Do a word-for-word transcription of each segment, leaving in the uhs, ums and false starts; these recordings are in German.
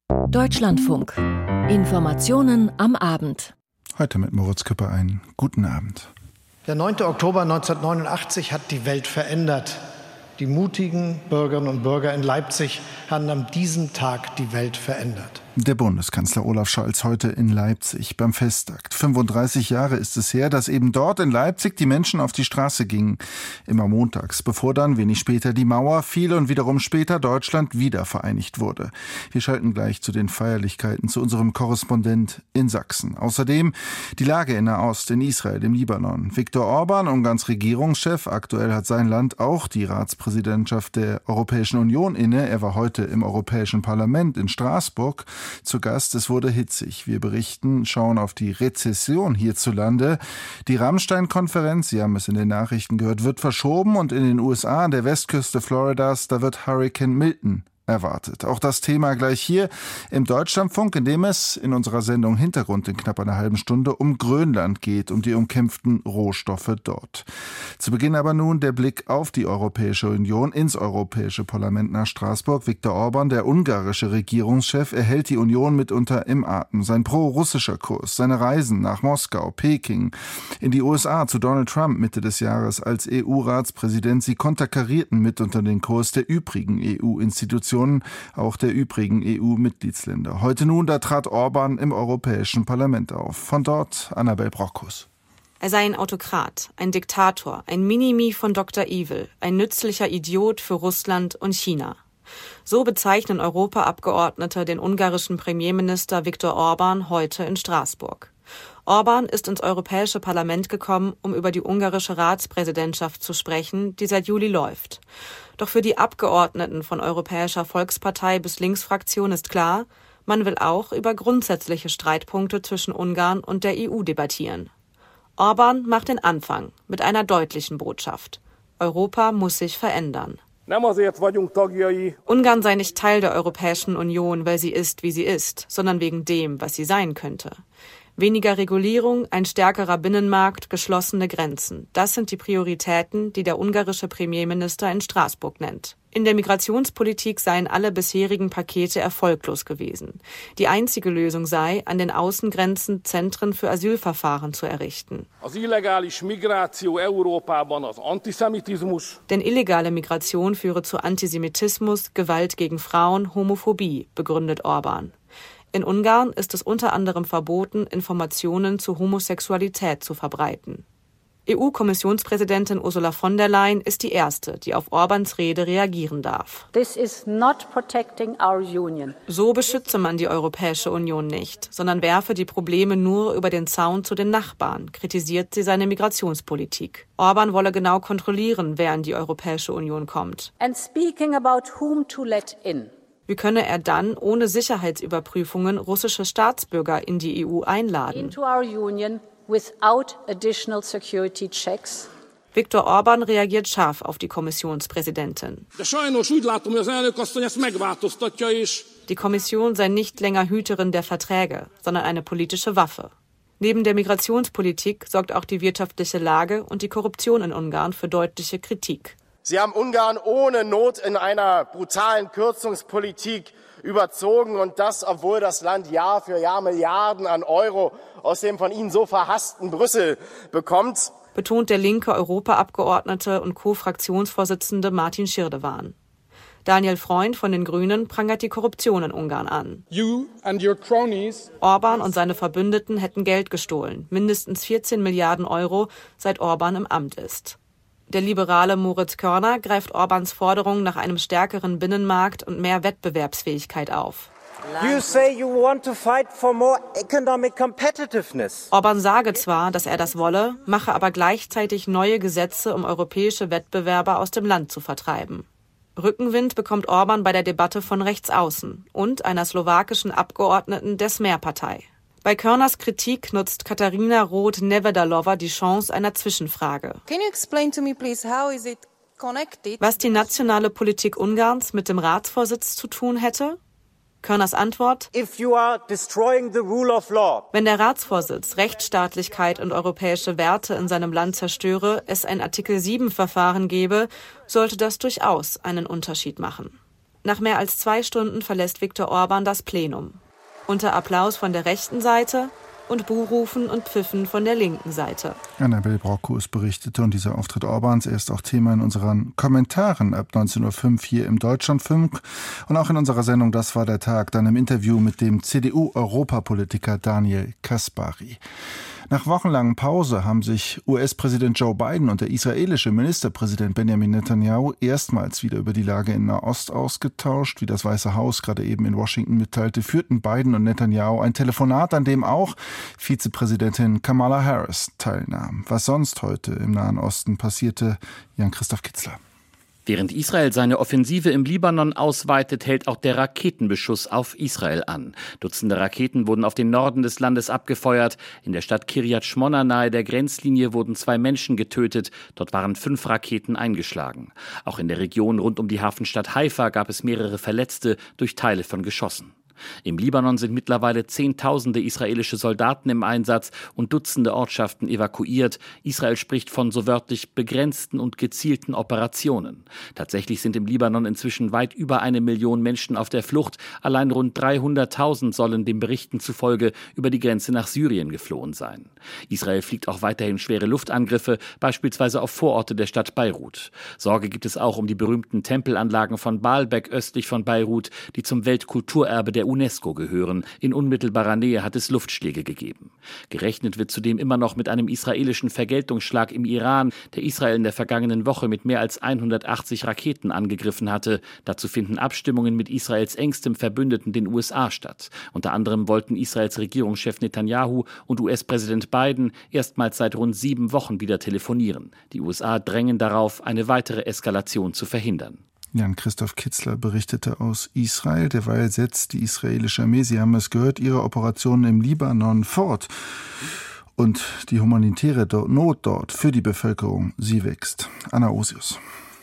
Deutschlandfunk. Informationen am Abend. Heute mit Moritz Küpper einen guten Abend. Der neunte Oktober neunzehnhundertneunundachtzig hat die Welt verändert. Die mutigen Bürgerinnen und Bürger in Leipzig haben an diesem Tag die Welt verändert. Der Bundeskanzler Olaf Scholz heute in Leipzig beim Festakt. fünfunddreißig Jahre ist es her, dass eben dort in Leipzig die Menschen auf die Straße gingen. Immer montags, bevor dann wenig später die Mauer fiel und wiederum später Deutschland wieder vereinigt wurde. Wir schalten gleich zu den Feierlichkeiten zu unserem Korrespondent in Sachsen. Außerdem die Lage in Nahost, in Israel, im Libanon. Viktor Orban, Ungarns Regierungschef, aktuell hat sein Land auch die Ratspräsidentschaft der Europäischen Union inne. Er war heute im Europäischen Parlament in Straßburg zu Gast. Es wurde hitzig. Wir berichten, schauen auf die Rezession hierzulande. Die Rammstein-Konferenz, Sie haben es in den Nachrichten gehört, wird verschoben und in den U S A an der Westküste Floridas, da wird Hurricane Milton erwartet. Auch das Thema gleich hier im Deutschlandfunk, in dem es in unserer Sendung Hintergrund in knapp einer halben Stunde um Grönland geht, um die umkämpften Rohstoffe dort. Zu Beginn aber nun der Blick auf die Europäische Union, ins Europäische Parlament nach Straßburg. Viktor Orban, der ungarische Regierungschef, erhält die Union mitunter im Atem. Sein pro-russischer Kurs, seine Reisen nach Moskau, Peking, in die U S A zu Donald Trump Mitte des Jahres als E U-Ratspräsident, sie konterkarierten mitunter den Kurs der übrigen E U-Institutionen, auch der übrigen E U-Mitgliedsländer. Heute nun, da trat Orban im Europäischen Parlament auf. Von dort Annabel Brockus. Er sei ein Autokrat, ein Diktator, ein Minimi von Doktor Evil, ein nützlicher Idiot für Russland und China. So bezeichnen Europaabgeordnete den ungarischen Premierminister Viktor Orban heute in Straßburg. Orban ist ins Europäische Parlament gekommen, um über die ungarische Ratspräsidentschaft zu sprechen, die seit Juli läuft. Doch für die Abgeordneten von Europäischer Volkspartei bis Linksfraktion ist klar, man will auch über grundsätzliche Streitpunkte zwischen Ungarn und der E U debattieren. Orban macht den Anfang mit einer deutlichen Botschaft. Europa muss sich verändern. Ungarn sei nicht Teil der Europäischen Union, weil sie ist, wie sie ist, sondern wegen dem, was sie sein könnte. Weniger Regulierung, ein stärkerer Binnenmarkt, geschlossene Grenzen. Das sind die Prioritäten, die der ungarische Premierminister in Straßburg nennt. In der Migrationspolitik seien alle bisherigen Pakete erfolglos gewesen. Die einzige Lösung sei, an den Außengrenzen Zentren für Asylverfahren zu errichten. Denn illegale Migration führe zu Antisemitismus, Gewalt gegen Frauen, Homophobie, begründet Orban. In Ungarn ist es unter anderem verboten, Informationen zu Homosexualität zu verbreiten. E U-Kommissionspräsidentin Ursula von der Leyen ist die erste, die auf Orbans Rede reagieren darf. This is not protecting our union. So beschütze man die Europäische Union nicht, sondern werfe die Probleme nur über den Zaun zu den Nachbarn, kritisiert sie seine Migrationspolitik. Orban wolle genau kontrollieren, wer in die Europäische Union kommt. And speaking about whom to let in. Wie könne er dann ohne Sicherheitsüberprüfungen russische Staatsbürger in die E U einladen? Into our union without additional security checks. Viktor Orban reagiert scharf auf die Kommissionspräsidentin. Die Kommission sei nicht länger Hüterin der Verträge, sondern eine politische Waffe. Neben der Migrationspolitik sorgt auch die wirtschaftliche Lage und die Korruption in Ungarn für deutliche Kritik. Sie haben Ungarn ohne Not in einer brutalen Kürzungspolitik überzogen, und das, obwohl das Land Jahr für Jahr Milliarden an Euro aus dem von Ihnen so verhassten Brüssel bekommt, betont der linke Europaabgeordnete und Co-Fraktionsvorsitzende Martin Schirdewan. Daniel Freund von den Grünen prangert die Korruption in Ungarn an. You and your cronies. Orban und seine Verbündeten hätten Geld gestohlen, mindestens vierzehn Milliarden Euro, seit Orban im Amt ist. Der liberale Moritz Körner greift Orbans Forderung nach einem stärkeren Binnenmarkt und mehr Wettbewerbsfähigkeit auf. You say you want to fight for more economic competitiveness. Orban sage zwar, dass er das wolle, mache aber gleichzeitig neue Gesetze, um europäische Wettbewerber aus dem Land zu vertreiben. Rückenwind bekommt Orban bei der Debatte von Rechtsaußen und einer slowakischen Abgeordneten der Smer-Partei. Bei Körners Kritik nutzt Katarina Roth-Nevedalova die Chance einer Zwischenfrage. Can you explain to me, please, how is it connected? Was die nationale Politik Ungarns mit dem Ratsvorsitz zu tun hätte? Körners Antwort: If you are destroying the rule of law. Wenn der Ratsvorsitz Rechtsstaatlichkeit und europäische Werte in seinem Land zerstöre, es ein Artikel sieben Verfahren gebe, sollte das durchaus einen Unterschied machen. Nach mehr als zwei Stunden verlässt Viktor Orban das Plenum. Unter Applaus von der rechten Seite und Buhrufen und Pfiffen von der linken Seite. Annabel Brockus berichtete, und dieser Auftritt Orbans, er ist auch Thema in unseren Kommentaren ab neunzehn Uhr fünf hier im Deutschlandfunk und auch in unserer Sendung Das war der Tag, dann im Interview mit dem C D U-Europapolitiker Daniel Kaspari. Nach wochenlangen Pause haben sich U S-Präsident Joe Biden und der israelische Ministerpräsident Benjamin Netanyahu erstmals wieder über die Lage in Nahost ausgetauscht. Wie das Weiße Haus gerade eben in Washington mitteilte, führten Biden und Netanyahu ein Telefonat, an dem auch Vizepräsidentin Kamala Harris teilnahm. Was sonst heute im Nahen Osten passierte, Jan-Christoph Kitzler. Während Israel seine Offensive im Libanon ausweitet, hält auch der Raketenbeschuss auf Israel an. Dutzende Raketen wurden auf den Norden des Landes abgefeuert. In der Stadt Kiryat Shmona nahe der Grenzlinie wurden zwei Menschen getötet. Dort waren fünf Raketen eingeschlagen. Auch in der Region rund um die Hafenstadt Haifa gab es mehrere Verletzte durch Teile von Geschossen. Im Libanon sind mittlerweile Zehntausende israelische Soldaten im Einsatz und Dutzende Ortschaften evakuiert. Israel spricht von so wörtlich begrenzten und gezielten Operationen. Tatsächlich sind im Libanon inzwischen weit über eine Million Menschen auf der Flucht. Allein rund dreihunderttausend sollen den Berichten zufolge über die Grenze nach Syrien geflohen sein. Israel fliegt auch weiterhin schwere Luftangriffe, beispielsweise auf Vororte der Stadt Beirut. Sorge gibt es auch um die berühmten Tempelanlagen von Baalbek östlich von Beirut, die zum Weltkulturerbe der UNESCO gehören. In unmittelbarer Nähe hat es Luftschläge gegeben. Gerechnet wird zudem immer noch mit einem israelischen Vergeltungsschlag im Iran, der Israel in der vergangenen Woche mit mehr als hundertachtzig Raketen angegriffen hatte. Dazu finden Abstimmungen mit Israels engstem Verbündeten, den U S A, statt. Unter anderem wollten Israels Regierungschef Netanyahu und U S-Präsident Biden erstmals seit rund sieben Wochen wieder telefonieren. Die U S A drängen darauf, eine weitere Eskalation zu verhindern. Jan-Christoph Kitzler berichtete aus Israel. Derweil setzt die israelische Armee, Sie haben es gehört, ihre Operationen im Libanon fort. Und die humanitäre Not dort für die Bevölkerung, sie wächst. Anna Osius.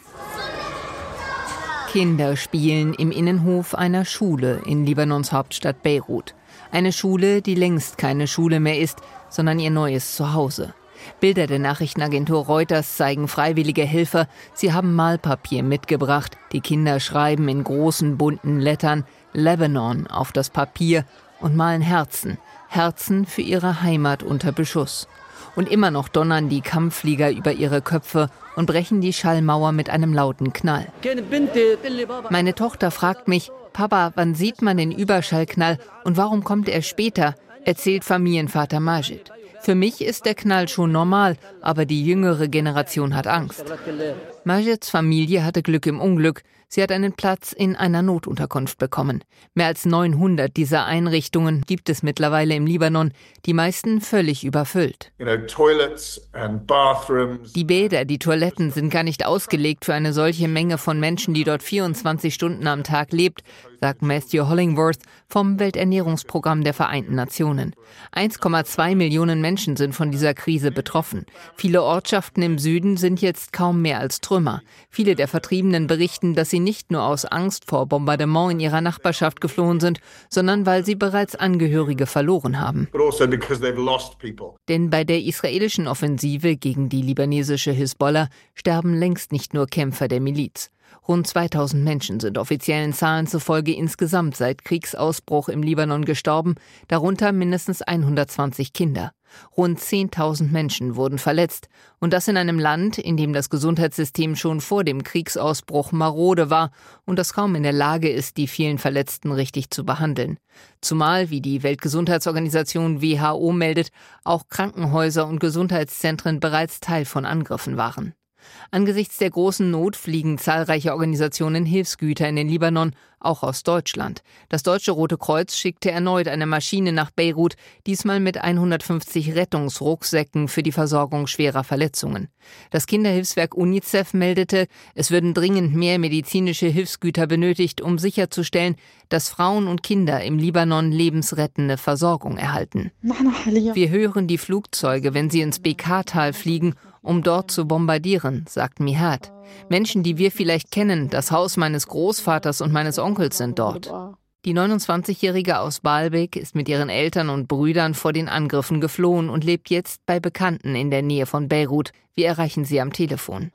Kinder spielen im Innenhof einer Schule in Libanons Hauptstadt Beirut. Eine Schule, die längst keine Schule mehr ist, sondern ihr neues Zuhause. Bilder der Nachrichtenagentur Reuters zeigen freiwillige Helfer. Sie haben Malpapier mitgebracht. Die Kinder schreiben in großen bunten Lettern Lebanon auf das Papier und malen Herzen. Herzen für ihre Heimat unter Beschuss. Und immer noch donnern die Kampfflieger über ihre Köpfe und brechen die Schallmauer mit einem lauten Knall. Meine Tochter fragt mich, Papa, wann sieht man den Überschallknall und warum kommt er später? Erzählt Familienvater Majid. Für mich ist der Knall schon normal, aber die jüngere Generation hat Angst. Majids Familie hatte Glück im Unglück. Sie hat einen Platz in einer Notunterkunft bekommen. Mehr als neunhundert dieser Einrichtungen gibt es mittlerweile im Libanon, die meisten völlig überfüllt. Die Bäder, die Toiletten sind gar nicht ausgelegt für eine solche Menge von Menschen, die dort vierundzwanzig Stunden am Tag lebt, sagt Matthew Hollingworth vom Welternährungsprogramm der Vereinten Nationen. eins Komma zwei Millionen Menschen sind von dieser Krise betroffen. Viele Ortschaften im Süden sind jetzt kaum mehr als Trümmer. Viele der Vertriebenen berichten, dass sie nicht nur aus Angst vor Bombardement in ihrer Nachbarschaft geflohen sind, sondern weil sie bereits Angehörige verloren haben. Denn bei der israelischen Offensive gegen die libanesische Hisbollah sterben längst nicht nur Kämpfer der Miliz. Rund zweitausend Menschen sind offiziellen Zahlen zufolge insgesamt seit Kriegsausbruch im Libanon gestorben, darunter mindestens hundertzwanzig Kinder. Rund zehntausend Menschen wurden verletzt. Und das in einem Land, in dem das Gesundheitssystem schon vor dem Kriegsausbruch marode war und das kaum in der Lage ist, die vielen Verletzten richtig zu behandeln. Zumal, wie die Weltgesundheitsorganisation W H O meldet, auch Krankenhäuser und Gesundheitszentren bereits Teil von Angriffen waren. Angesichts der großen Not fliegen zahlreiche Organisationen Hilfsgüter in den Libanon, auch aus Deutschland. Das Deutsche Rote Kreuz schickte erneut eine Maschine nach Beirut, diesmal mit hundertfünfzig Rettungsrucksäcken für die Versorgung schwerer Verletzungen. Das Kinderhilfswerk UNICEF meldete, es würden dringend mehr medizinische Hilfsgüter benötigt, um sicherzustellen, dass Frauen und Kinder im Libanon lebensrettende Versorgung erhalten. Wir hören die Flugzeuge, wenn sie ins Bekaa-Tal fliegen, um dort zu bombardieren, sagt Mihad. Menschen, die wir vielleicht kennen, das Haus meines Großvaters und meines Onkels sind dort. Die neunundzwanzigjährige aus Baalbek ist mit ihren Eltern und Brüdern vor den Angriffen geflohen und lebt jetzt bei Bekannten in der Nähe von Beirut. Wir erreichen sie am Telefon.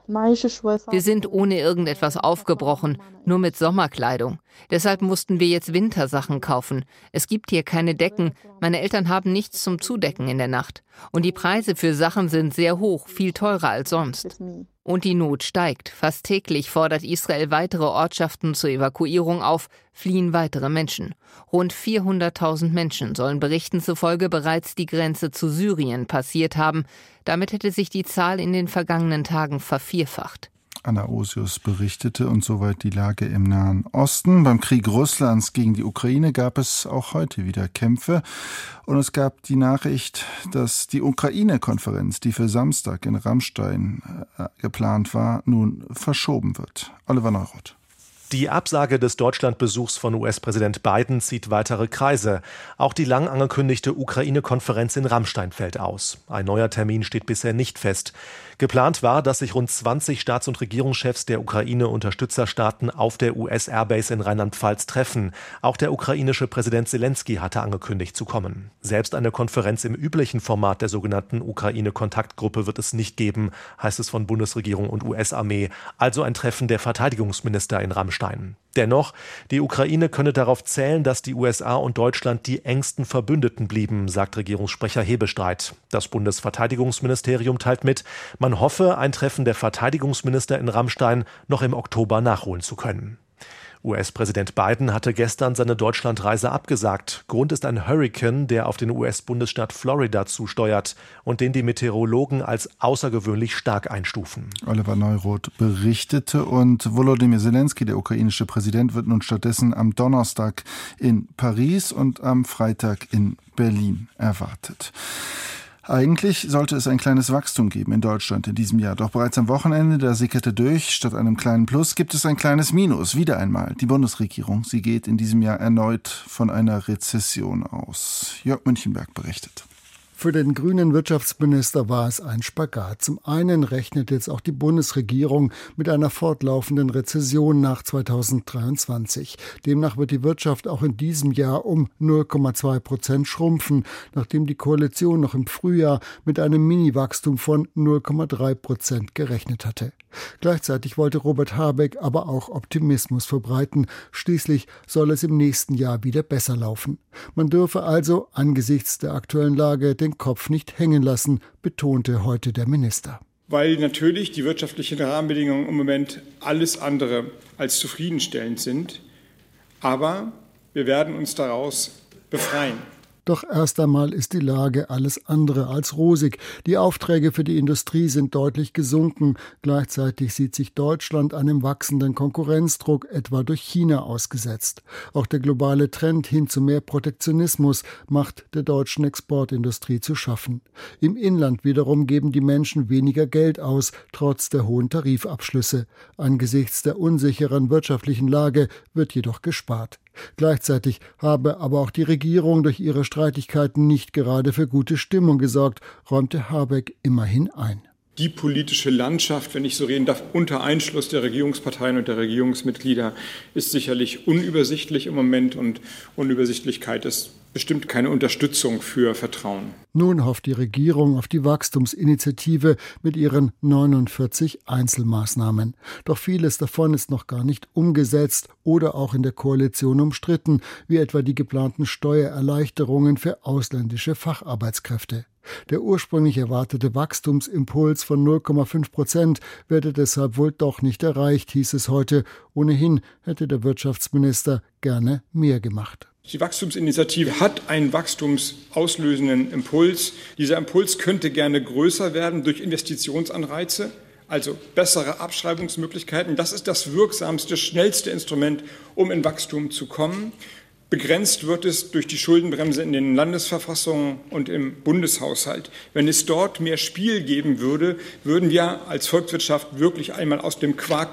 Wir sind ohne irgendetwas aufgebrochen, nur mit Sommerkleidung. Deshalb mussten wir jetzt Wintersachen kaufen. Es gibt hier keine Decken. Meine Eltern haben nichts zum Zudecken in der Nacht. Und die Preise für Sachen sind sehr hoch, viel teurer als sonst. Und die Not steigt. Fast täglich fordert Israel weitere Ortschaften zur Evakuierung auf, fliehen weitere Menschen. Rund vierhunderttausend Menschen sollen Berichten zufolge bereits die Grenze zu Syrien passiert haben. Damit hätte sich die Zahl in den vergangenen Tagen vervierfacht. Anna Osius berichtete und soweit die Lage im Nahen Osten. Beim Krieg Russlands gegen die Ukraine gab es auch heute wieder Kämpfe. Und es gab die Nachricht, dass die Ukraine-Konferenz, die für Samstag in Ramstein äh, geplant war, nun verschoben wird. Oliver Neuroth. Die Absage des Deutschlandbesuchs von U S-Präsident Biden zieht weitere Kreise. Auch die lang angekündigte Ukraine-Konferenz in Ramstein fällt aus. Ein neuer Termin steht bisher nicht fest. Geplant war, dass sich rund zwanzig Staats- und Regierungschefs der Ukraine-Unterstützerstaaten auf der U S-Airbase in Rheinland-Pfalz treffen. Auch der ukrainische Präsident Zelensky hatte angekündigt zu kommen. Selbst eine Konferenz im üblichen Format der sogenannten Ukraine-Kontaktgruppe wird es nicht geben, heißt es von Bundesregierung und U S-Armee. Also ein Treffen der Verteidigungsminister in Ramstein. Dennoch, die Ukraine könne darauf zählen, dass die U S A und Deutschland die engsten Verbündeten blieben, sagt Regierungssprecher Hebestreit. Das Bundesverteidigungsministerium teilt mit, man hoffe, ein Treffen der Verteidigungsminister in Ramstein noch im Oktober nachholen zu können. U S-Präsident Biden hatte gestern seine Deutschlandreise abgesagt. Grund ist ein Hurrikan, der auf den U S-Bundesstaat Florida zusteuert und den die Meteorologen als außergewöhnlich stark einstufen. Oliver Neuroth berichtete und Volodymyr Zelensky, der ukrainische Präsident, wird nun stattdessen am Donnerstag in Paris und am Freitag in Berlin erwartet. Eigentlich sollte es ein kleines Wachstum geben in Deutschland in diesem Jahr. Doch bereits am Wochenende, da sickerte durch, statt einem kleinen Plus gibt es ein kleines Minus. Wieder einmal. Die Bundesregierung, sie geht in diesem Jahr erneut von einer Rezession aus. Jörg Münchenberg berichtet. Für den grünen Wirtschaftsminister war es ein Spagat. Zum einen rechnet jetzt auch die Bundesregierung mit einer fortlaufenden Rezession nach zweitausenddreiundzwanzig. Demnach wird die Wirtschaft auch in diesem Jahr um null Komma zwei Prozent schrumpfen, nachdem die Koalition noch im Frühjahr mit einem Mini-Wachstum von null Komma drei Prozent gerechnet hatte. Gleichzeitig wollte Robert Habeck aber auch Optimismus verbreiten. Schließlich soll es im nächsten Jahr wieder besser laufen. Man dürfe also angesichts der aktuellen Lage den Kopf nicht hängen lassen, betonte heute der Minister. Weil natürlich die wirtschaftlichen Rahmenbedingungen im Moment alles andere als zufriedenstellend sind. Aber wir werden uns daraus befreien. Doch erst einmal ist die Lage alles andere als rosig. Die Aufträge für die Industrie sind deutlich gesunken. Gleichzeitig sieht sich Deutschland einem wachsenden Konkurrenzdruck, etwa durch China, ausgesetzt. Auch der globale Trend hin zu mehr Protektionismus macht der deutschen Exportindustrie zu schaffen. Im Inland wiederum geben die Menschen weniger Geld aus, trotz der hohen Tarifabschlüsse. Angesichts der unsicheren wirtschaftlichen Lage wird jedoch gespart. Gleichzeitig habe aber auch die Regierung durch ihre Streitigkeiten nicht gerade für gute Stimmung gesorgt, räumte Habeck immerhin ein. Die politische Landschaft, wenn ich so reden darf, unter Einschluss der Regierungsparteien und der Regierungsmitglieder ist sicherlich unübersichtlich im Moment, und Unübersichtlichkeit ist bestimmt keine Unterstützung für Vertrauen. Nun hofft die Regierung auf die Wachstumsinitiative mit ihren neunundvierzig Einzelmaßnahmen. Doch vieles davon ist noch gar nicht umgesetzt oder auch in der Koalition umstritten, wie etwa die geplanten Steuererleichterungen für ausländische Facharbeitskräfte. Der ursprünglich erwartete Wachstumsimpuls von null Komma fünf Prozent werde deshalb wohl doch nicht erreicht, hieß es heute. Ohnehin hätte der Wirtschaftsminister gerne mehr gemacht. Die Wachstumsinitiative hat einen wachstumsauslösenden Impuls. Dieser Impuls könnte gerne größer werden durch Investitionsanreize, also bessere Abschreibungsmöglichkeiten. Das ist das wirksamste, schnellste Instrument, um in Wachstum zu kommen. Begrenzt wird es durch die Schuldenbremse in den Landesverfassungen und im Bundeshaushalt. Wenn es dort mehr Spiel geben würde, würden wir als Volkswirtschaft wirklich einmal aus dem Quark kommen.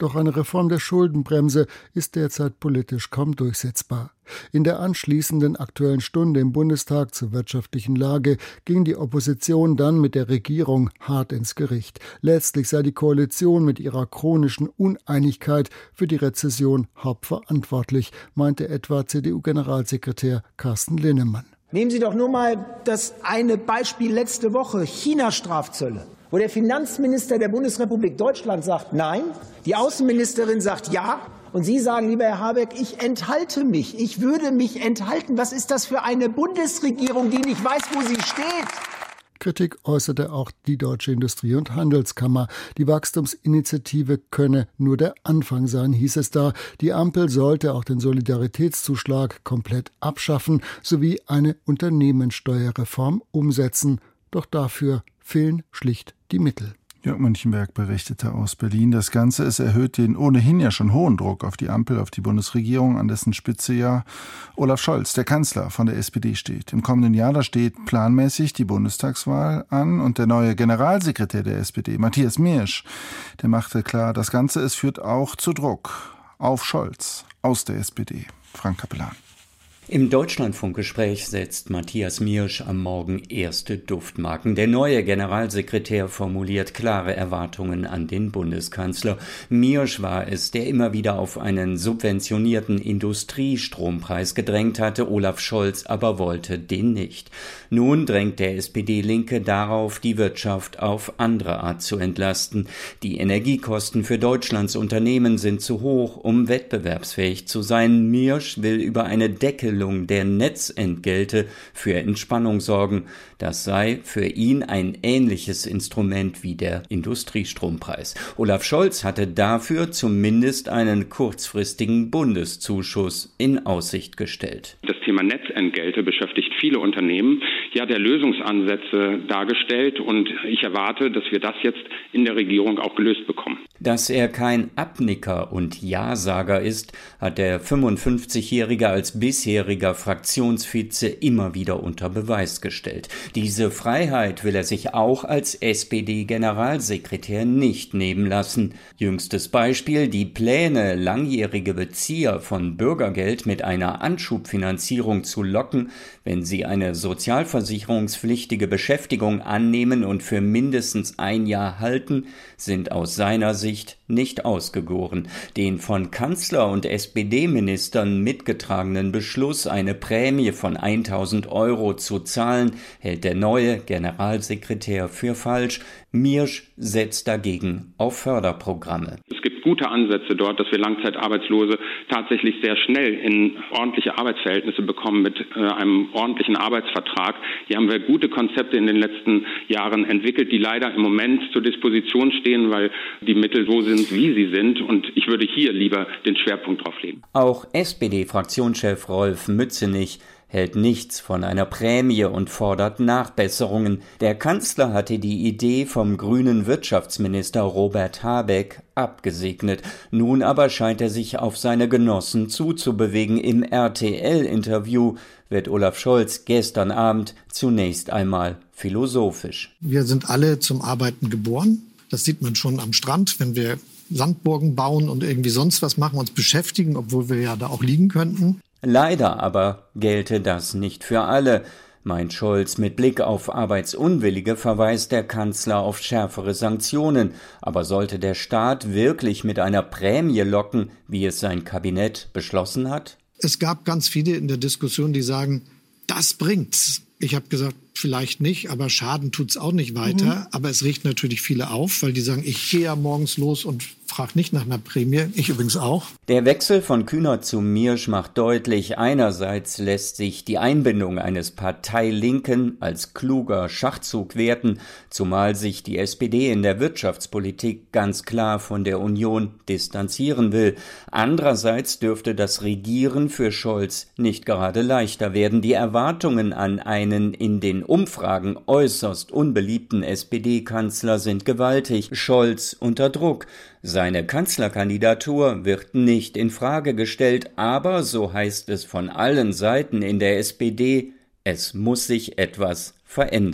Doch eine Reform der Schuldenbremse ist derzeit politisch kaum durchsetzbar. In der anschließenden Aktuellen Stunde im Bundestag zur wirtschaftlichen Lage ging die Opposition dann mit der Regierung hart ins Gericht. Letztlich sei die Koalition mit ihrer chronischen Uneinigkeit für die Rezession hauptverantwortlich, meinte etwa C D U-Generalsekretär Carsten Linnemann. Nehmen Sie doch nur mal das eine Beispiel letzte Woche, China-Strafzölle, wo der Finanzminister der Bundesrepublik Deutschland sagt Nein, die Außenministerin sagt Ja. Und Sie sagen, lieber Herr Habeck, ich enthalte mich, ich würde mich enthalten. Was ist das für eine Bundesregierung, die nicht weiß, wo sie steht? Kritik äußerte auch die Deutsche Industrie- und Handelskammer. Die Wachstumsinitiative könne nur der Anfang sein, hieß es da. Die Ampel sollte auch den Solidaritätszuschlag komplett abschaffen sowie eine Unternehmenssteuerreform umsetzen. Doch dafür fehlen schlicht die Mittel. Jörg Münchenberg berichtete aus Berlin. Das Ganze, es erhöht den ohnehin ja schon hohen Druck auf die Ampel, auf die Bundesregierung, an dessen Spitze ja Olaf Scholz, der Kanzler von der S P D, steht. Im kommenden Jahr, da steht planmäßig die Bundestagswahl an und der neue Generalsekretär der S P D, Matthias Miersch, der machte klar, das Ganze, es führt auch zu Druck auf Scholz aus der S P D. Frank Kapellan. Im Deutschlandfunkgespräch setzt Matthias Miersch am Morgen erste Duftmarken. Der neue Generalsekretär formuliert klare Erwartungen an den Bundeskanzler. Miersch war es, der immer wieder auf einen subventionierten Industriestrompreis gedrängt hatte. Olaf Scholz aber wollte den nicht. Nun drängt der S P D-Linke darauf, die Wirtschaft auf andere Art zu entlasten. Die Energiekosten für Deutschlands Unternehmen sind zu hoch, um wettbewerbsfähig zu sein. Miersch will über eine Deckelung der Netzentgelte für Entspannung sorgen. Das sei für ihn ein ähnliches Instrument wie der Industriestrompreis. Olaf Scholz hatte dafür zumindest einen kurzfristigen Bundeszuschuss in Aussicht gestellt. Das Thema Netzentgelte beschäftigt viele Unternehmen. Ja, der Lösungsansätze dargestellt und ich erwarte, dass wir das jetzt in der Regierung auch gelöst bekommen. Dass er kein Abnicker und Ja-Sager ist, hat der fünfundfünfzigjährige als bisheriger Fraktionsvize immer wieder unter Beweis gestellt. Diese Freiheit will er sich auch als S P D-Generalsekretär nicht nehmen lassen. Jüngstes Beispiel: die Pläne, langjährige Bezieher von Bürgergeld mit einer Anschubfinanzierung zu locken, wenn sie eine sozialversicherungspflichtige Beschäftigung annehmen und für mindestens ein Jahr halten, sind aus seiner Sicht nicht ausgegoren. Den von Kanzler und S P D-Ministern mitgetragenen Beschluss, eine Prämie von tausend Euro zu zahlen, hält der neue Generalsekretär für falsch. Miersch setzt dagegen auf Förderprogramme. Es gibt gute Ansätze dort, dass wir Langzeitarbeitslose tatsächlich sehr schnell in ordentliche Arbeitsverhältnisse bekommen mit äh, einem ordentlichen Arbeitsvertrag. Hier haben wir gute Konzepte in den letzten Jahren entwickelt, die leider im Moment zur Disposition stehen, weil die Mittel so sind, wie sie sind. Und ich würde hier lieber den Schwerpunkt drauf legen. Auch S P D-Fraktionschef Rolf Mützenich hält nichts von einer Prämie und fordert Nachbesserungen. Der Kanzler hatte die Idee vom grünen Wirtschaftsminister Robert Habeck abgesegnet. Nun aber scheint er sich auf seine Genossen zuzubewegen. Im R T L-Interview wird Olaf Scholz gestern Abend zunächst einmal philosophisch. Wir sind alle zum Arbeiten geboren. Das sieht man schon am Strand, wenn wir Sandburgen bauen und irgendwie sonst was machen, uns beschäftigen, obwohl wir ja da auch liegen könnten. Leider aber gelte das nicht für alle, meint Scholz. Mit Blick auf Arbeitsunwillige verweist der Kanzler auf schärfere Sanktionen. Aber sollte der Staat wirklich mit einer Prämie locken, wie es sein Kabinett beschlossen hat? Es gab ganz viele in der Diskussion, die sagen, das bringt's. Ich habe gesagt, vielleicht nicht, aber Schaden tut's auch nicht weiter. Mhm. Aber es regt natürlich viele auf, weil die sagen, ich gehe ja morgens los und frage nicht nach einer Prämie. Ich übrigens auch. Der Wechsel von Kühnert zu Miersch macht deutlich, einerseits lässt sich die Einbindung eines Parteilinken als kluger Schachzug werten, zumal sich die S P D in der Wirtschaftspolitik ganz klar von der Union distanzieren will. Andererseits dürfte das Regieren für Scholz nicht gerade leichter werden. Die Erwartungen an einen in den Umfragen äußerst unbeliebten S P D-Kanzler sind gewaltig. Scholz unter Druck. Seine Kanzlerkandidatur wird nicht in Frage gestellt, aber, so heißt es von allen Seiten in der S P D, es muss sich etwas verändern.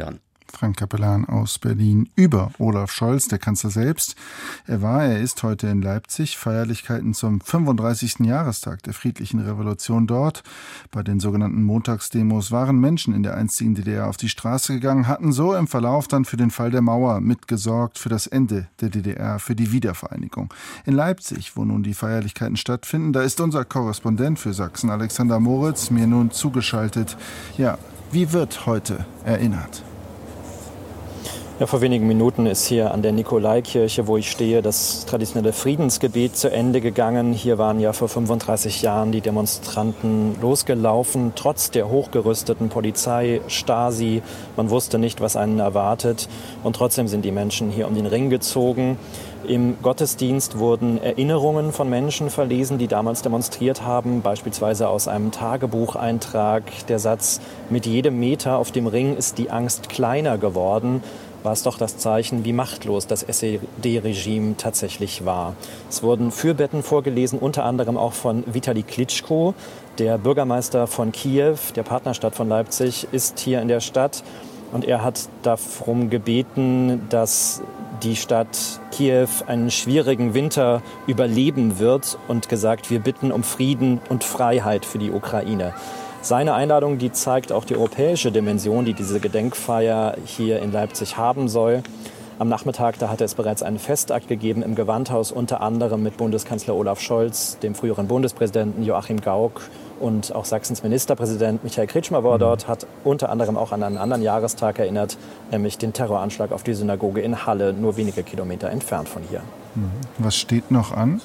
Frank Capellan aus Berlin über Olaf Scholz, der Kanzler selbst. Er war, er ist heute in Leipzig. Feierlichkeiten zum fünfunddreißigsten Jahrestag der friedlichen Revolution dort. Bei den sogenannten Montagsdemos waren Menschen in der einstigen D D R auf die Straße gegangen, hatten so im Verlauf dann für den Fall der Mauer mitgesorgt, für das Ende der D D R, für die Wiedervereinigung. In Leipzig, wo nun die Feierlichkeiten stattfinden, da ist unser Korrespondent für Sachsen, Alexander Moritz, mir nun zugeschaltet. Ja, wie wird heute erinnert? Ja, vor wenigen Minuten ist hier an der Nikolaikirche, wo ich stehe, das traditionelle Friedensgebet zu Ende gegangen. Hier waren ja vor fünfunddreißig Jahren die Demonstranten losgelaufen, trotz der hochgerüsteten Polizei, Stasi. Man wusste nicht, was einen erwartet. Und trotzdem sind die Menschen hier um den Ring gezogen. Im Gottesdienst wurden Erinnerungen von Menschen verlesen, die damals demonstriert haben, beispielsweise aus einem Tagebucheintrag. Der Satz: Mit jedem Meter auf dem Ring ist die Angst kleiner geworden. War es doch das Zeichen, wie machtlos das S E D-Regime tatsächlich war. Es wurden Fürbetten vorgelesen, unter anderem auch von Vitali Klitschko. Der Bürgermeister von Kiew, der Partnerstadt von Leipzig, ist hier in der Stadt. Und er hat darum gebeten, dass die Stadt Kiew einen schwierigen Winter überleben wird und gesagt, wir bitten um Frieden und Freiheit für die Ukraine. Seine Einladung, die zeigt auch die europäische Dimension, die diese Gedenkfeier hier in Leipzig haben soll. Am Nachmittag, da hat es bereits einen Festakt gegeben im Gewandhaus, unter anderem mit Bundeskanzler Olaf Scholz, dem früheren Bundespräsidenten Joachim Gauck und auch Sachsens Ministerpräsident Michael Kretschmer war dort, hat unter anderem auch an einen anderen Jahrestag erinnert, nämlich den Terroranschlag auf die Synagoge in Halle, nur wenige Kilometer entfernt von hier. Was steht noch an?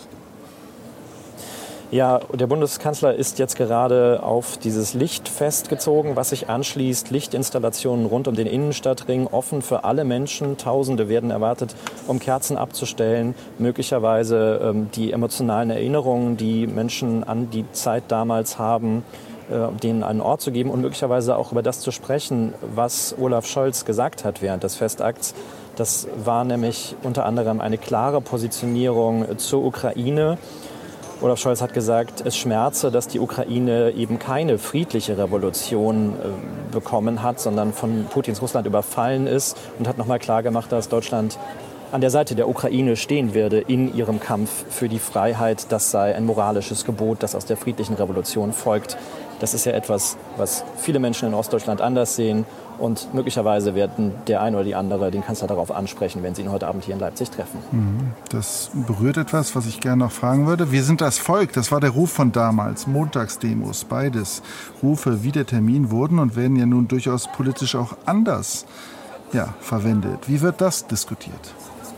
Ja, der Bundeskanzler ist jetzt gerade auf dieses Lichtfest gezogen, was sich anschließt. Lichtinstallationen rund um den Innenstadtring, offen für alle Menschen. Tausende werden erwartet, um Kerzen abzustellen. Möglicherweise ähm, die emotionalen Erinnerungen, die Menschen an die Zeit damals haben, äh, denen einen Ort zu geben und möglicherweise auch über das zu sprechen, was Olaf Scholz gesagt hat während des Festakts. Das war nämlich unter anderem eine klare Positionierung zur Ukraine. Olaf Scholz hat gesagt, es schmerze, dass die Ukraine eben keine friedliche Revolution äh, bekommen hat, sondern von Putins Russland überfallen ist und hat nochmal klargemacht, dass Deutschland an der Seite der Ukraine stehen werde in ihrem Kampf für die Freiheit. Das sei ein moralisches Gebot, das aus der friedlichen Revolution folgt. Das ist ja etwas, was viele Menschen in Ostdeutschland anders sehen. Und möglicherweise werden der eine oder die andere den Kanzler darauf ansprechen, wenn sie ihn heute Abend hier in Leipzig treffen. Das berührt etwas, was ich gerne noch fragen würde. Wir sind das Volk, das war der Ruf von damals. Montagsdemos, beides Rufe, wie der Termin wurden und werden ja nun durchaus politisch auch anders ja, verwendet. Wie wird das diskutiert?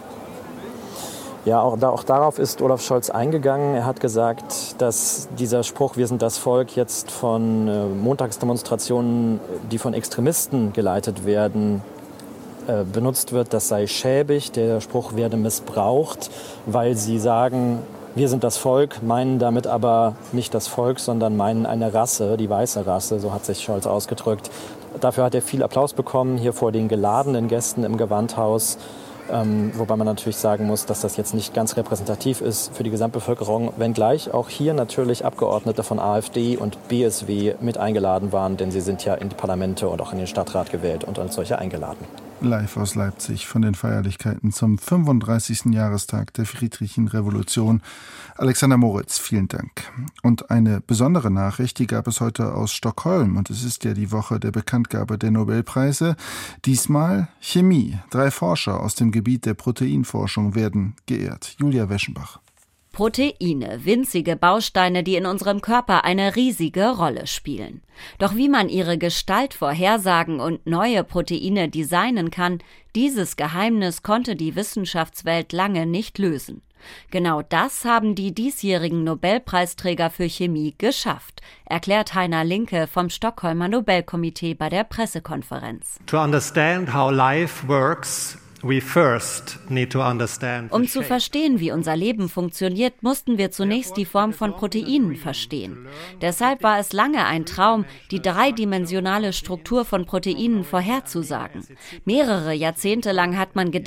Ja, auch, da, auch darauf ist Olaf Scholz eingegangen. Er hat gesagt, dass dieser Spruch, wir sind das Volk, jetzt von äh, Montagsdemonstrationen, die von Extremisten geleitet werden, äh, benutzt wird. Das sei schäbig. Der Spruch werde missbraucht, weil sie sagen, wir sind das Volk, meinen damit aber nicht das Volk, sondern meinen eine Rasse, die weiße Rasse, so hat sich Scholz ausgedrückt. Dafür hat er viel Applaus bekommen, hier vor den geladenen Gästen im Gewandhaus. Ähm, wobei man natürlich sagen muss, dass das jetzt nicht ganz repräsentativ ist für die Gesamtbevölkerung, wenngleich auch hier natürlich Abgeordnete von AfD und B S W mit eingeladen waren, denn sie sind ja in die Parlamente und auch in den Stadtrat gewählt und als solche eingeladen. Live aus Leipzig von den Feierlichkeiten zum fünfunddreißigsten Jahrestag der friedlichen Revolution. Alexander Moritz, vielen Dank. Und eine besondere Nachricht, die gab es heute aus Stockholm. Und es ist ja die Woche der Bekanntgabe der Nobelpreise. Diesmal Chemie. Drei Forscher aus dem Gebiet der Proteinforschung werden geehrt. Julia Weschenbach. Proteine, winzige Bausteine, die in unserem Körper eine riesige Rolle spielen. Doch wie man ihre Gestalt vorhersagen und neue Proteine designen kann, dieses Geheimnis konnte die Wissenschaftswelt lange nicht lösen. Genau das haben die diesjährigen Nobelpreisträger für Chemie geschafft, erklärt Heiner Linke vom Stockholmer Nobelkomitee bei der Pressekonferenz. To understand how life works, we first need to understand the Um zu shape. verstehen, wie unser Leben funktioniert, mussten wir zunächst die Form von Proteinen verstehen. Deshalb war es lange ein Traum, die dreidimensionale Struktur von Proteinen vorherzusagen. Mehrere Jahrzehnte lang hat man gedacht,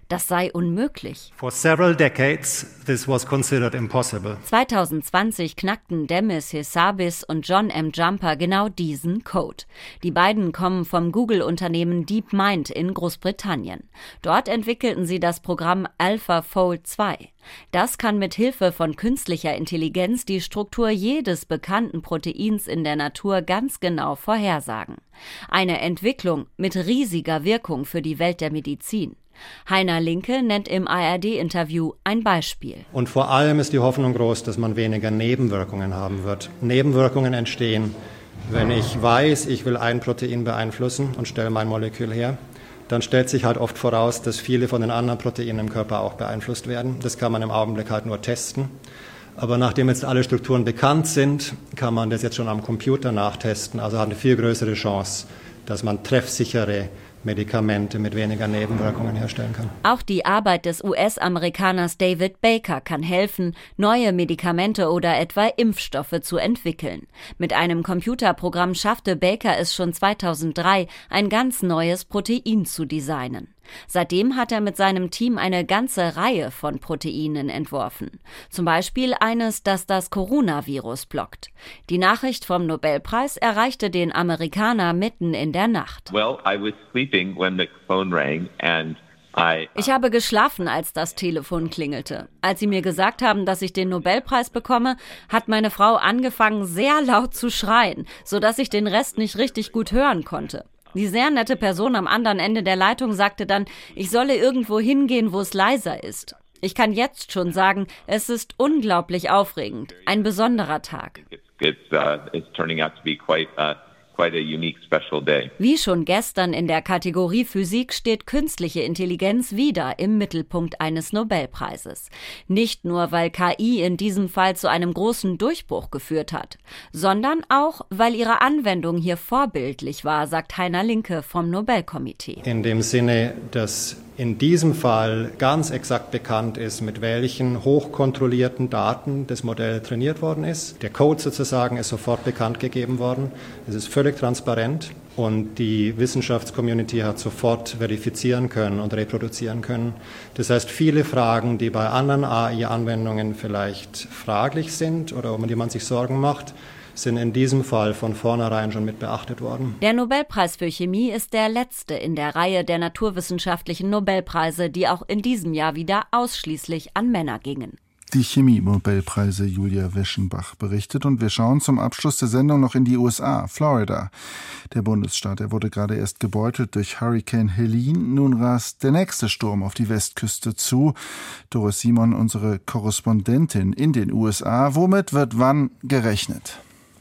Das sei unmöglich. For several decades, this was considered impossible. zwanzig zwanzig knackten Demis Hassabis und John M. Jumper genau diesen Code. Die beiden kommen vom Google-Unternehmen DeepMind in Großbritannien. Dort entwickelten sie das Programm AlphaFold zwei. Das kann mit Hilfe von künstlicher Intelligenz die Struktur jedes bekannten Proteins in der Natur ganz genau vorhersagen. Eine Entwicklung mit riesiger Wirkung für die Welt der Medizin. Heiner Linke nennt im A R D-Interview ein Beispiel. Und vor allem ist die Hoffnung groß, dass man weniger Nebenwirkungen haben wird. Nebenwirkungen entstehen, wenn ich weiß, ich will ein Protein beeinflussen und stelle mein Molekül her. Dann stellt sich halt oft voraus, dass viele von den anderen Proteinen im Körper auch beeinflusst werden. Das kann man im Augenblick halt nur testen. Aber nachdem jetzt alle Strukturen bekannt sind, kann man das jetzt schon am Computer nachtesten. Also hat eine viel größere Chance, dass man treffsichere Medikamente mit weniger Nebenwirkungen herstellen kann. Auch die Arbeit des U S-Amerikaners David Baker kann helfen, neue Medikamente oder etwa Impfstoffe zu entwickeln. Mit einem Computerprogramm schaffte Baker es schon zweitausenddrei, ein ganz neues Protein zu designen. Seitdem hat er mit seinem Team eine ganze Reihe von Proteinen entworfen. Zum Beispiel eines, das das Coronavirus blockt. Die Nachricht vom Nobelpreis erreichte den Amerikaner mitten in der Nacht. Well, I was sleeping when the phone rang and I... Ich habe geschlafen, als das Telefon klingelte. Als sie mir gesagt haben, dass ich den Nobelpreis bekomme, hat meine Frau angefangen, sehr laut zu schreien, sodass ich den Rest nicht richtig gut hören konnte. Die sehr nette Person am anderen Ende der Leitung sagte dann, ich solle irgendwo hingehen, wo es leiser ist. Ich kann jetzt schon sagen, es ist unglaublich aufregend. Ein besonderer Tag. It's, uh, it's turning out to be quite, uh, quite a unique, special day. Wie schon gestern in der Kategorie Physik steht künstliche Intelligenz wieder im Mittelpunkt eines Nobelpreises. Nicht nur, weil K I in diesem Fall zu einem großen Durchbruch geführt hat, sondern auch, weil ihre Anwendung hier vorbildlich war, sagt Heiner Linke vom Nobelkomitee. In dem Sinne, dass in diesem Fall ganz exakt bekannt ist, mit welchen hochkontrollierten Daten das Modell trainiert worden ist. Der Code sozusagen ist sofort bekannt gegeben worden. Es ist völlig transparent und die Wissenschaftscommunity hat sofort verifizieren können und reproduzieren können. Das heißt, viele Fragen, die bei anderen A I-Anwendungen vielleicht fraglich sind oder um die man sich Sorgen macht, sind in diesem Fall von vornherein schon mit beachtet worden. Der Nobelpreis für Chemie ist der letzte in der Reihe der naturwissenschaftlichen Nobelpreise, die auch in diesem Jahr wieder ausschließlich an Männer gingen. Die Chemie-Nobelpreise, Julia Weschenbach berichtet. Und wir schauen zum Abschluss der Sendung noch in die U S A, Florida. Der Bundesstaat, er wurde gerade erst gebeutelt durch Hurricane Helene. Nun rast der nächste Sturm auf die Westküste zu. Doris Simon, unsere Korrespondentin in den U S A. Womit wird wann gerechnet?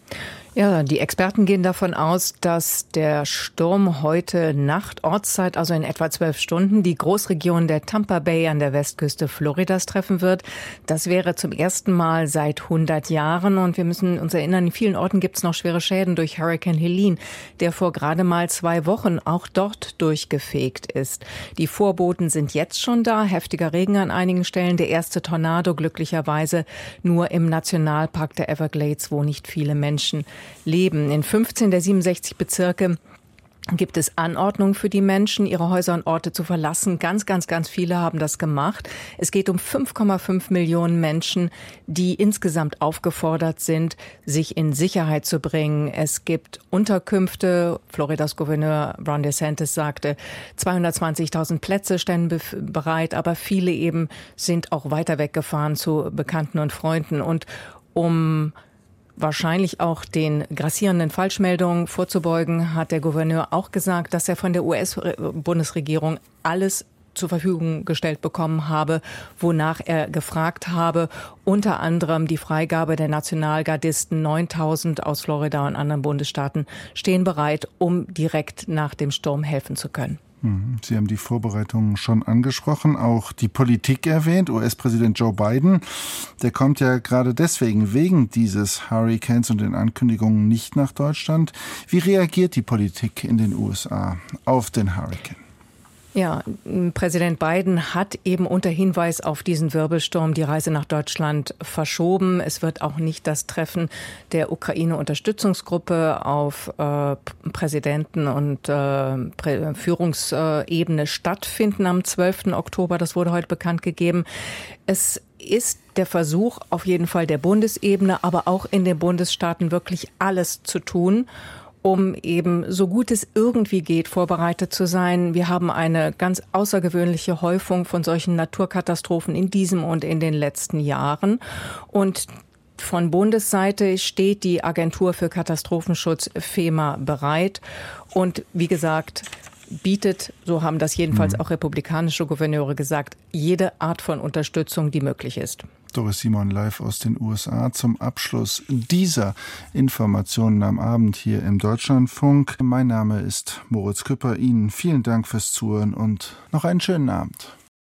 Ja, die Experten gehen davon aus, dass der Sturm heute Nacht, Ortszeit, also in etwa zwölf Stunden, die Großregion der Tampa Bay an der Westküste Floridas treffen wird. Das wäre zum ersten Mal seit hundert Jahren. Und wir müssen uns erinnern, in vielen Orten gibt es noch schwere Schäden durch Hurricane Helene, der vor gerade mal zwei Wochen auch dort durchgefegt ist. Die Vorboten sind jetzt schon da. Heftiger Regen an einigen Stellen. Der erste Tornado glücklicherweise nur im Nationalpark der Everglades, wo nicht viele Menschen leben. In fünfzehn der siebenundsechzig Bezirke gibt es Anordnungen für die Menschen, ihre Häuser und Orte zu verlassen. Ganz, ganz, ganz viele haben das gemacht. Es geht um fünf Komma fünf Millionen Menschen, die insgesamt aufgefordert sind, sich in Sicherheit zu bringen. Es gibt Unterkünfte. Floridas Gouverneur Ron DeSantis sagte, zweihundertzwanzigtausend Plätze ständen bereit, aber viele eben sind auch weiter weggefahren zu Bekannten und Freunden. Und um wahrscheinlich auch den grassierenden Falschmeldungen vorzubeugen, hat der Gouverneur auch gesagt, dass er von der U S-Bundesregierung alles zur Verfügung gestellt bekommen habe, wonach er gefragt habe. Unter anderem die Freigabe der Nationalgardisten, neuntausend aus Florida und anderen Bundesstaaten stehen bereit, um direkt nach dem Sturm helfen zu können. Sie haben die Vorbereitungen schon angesprochen, auch die Politik erwähnt. U S-Präsident Joe Biden, der kommt ja gerade deswegen, wegen dieses Hurricanes und den Ankündigungen nicht nach Deutschland. Wie reagiert die Politik in den U S A auf den Hurricane? Ja, Präsident Biden hat eben unter Hinweis auf diesen Wirbelsturm die Reise nach Deutschland verschoben. Es wird auch nicht das Treffen der Ukraine-Unterstützungsgruppe auf äh, Präsidenten- und äh, Führungsebene stattfinden am zwölften Oktober. Das wurde heute bekannt gegeben. Es ist der Versuch auf jeden Fall der Bundesebene, aber auch in den Bundesstaaten wirklich alles zu tun, um eben so gut es irgendwie geht, vorbereitet zu sein. Wir haben eine ganz außergewöhnliche Häufung von solchen Naturkatastrophen in diesem und in den letzten Jahren. Und von Bundesseite steht die Agentur für Katastrophenschutz FEMA bereit. Und wie gesagt, bietet, so haben das jedenfalls mhm. auch republikanische Gouverneure gesagt, jede Art von Unterstützung, die möglich ist. Doris Simon live aus den U S A zum Abschluss dieser Informationen am Abend hier im Deutschlandfunk. Mein Name ist Moritz Küpper. Ihnen vielen Dank fürs Zuhören und noch einen schönen Abend.